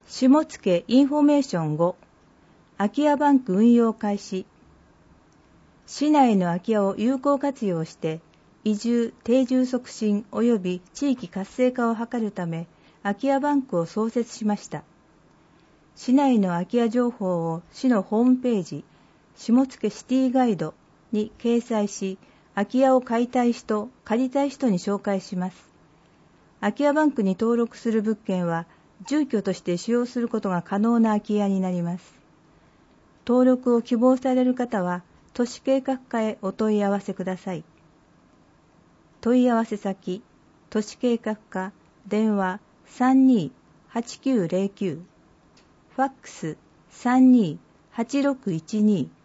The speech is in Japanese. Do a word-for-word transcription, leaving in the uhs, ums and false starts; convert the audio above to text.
下野インフォメーションご、空き家バンク運用開始。市内の空き家を有効活用して、移住・定住促進及び地域活性化を図るため、空き家バンクを創設しました。市内の空き家情報を市のホームページ、下野シティガイドに掲載し、空き家を買いたい人、借りたい人に紹介します。空き家バンクに登録する物件は、住居として使用することが可能な空き家になります。登録を希望される方は、都市計画課へお問い合わせください。問い合わせ先、都市計画課、電話 さんにーはちきゅうゼロきゅう、ファックス さんにーはちろくいちに